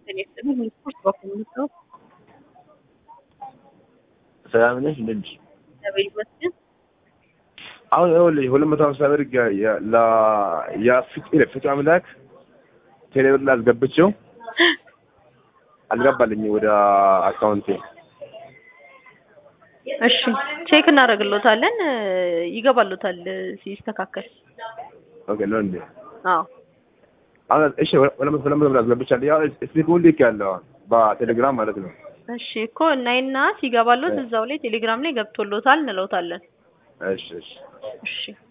ስፖርት በኮሚኒቲ ሰላም ነሽ እንዴ? ነብይ መስጊድ አሁን ይኸውልሽ 250 ብር የፍቅር አምላክ ቴሌብር ላይ አስገብቼው አልገባልኝ ወደ አካውንቴ። እሺ ቼክ እናደርግልዎታለን ይገባልዎታል ሲስተካከል። ኦኬ ነው እንዴ? አዎ አሁን እሺ ወለምን ብር አስገብቻለሁ። ያው ስልኩን ልክ ያለው በቴሌግራም ማለት ነው። እሺ እኮ እናይና ሲገባልዎት እዛው ላይ ቴሌግራም ላይ ገብቶልዎታል እንለውታለን። እሺ እሺ እሺ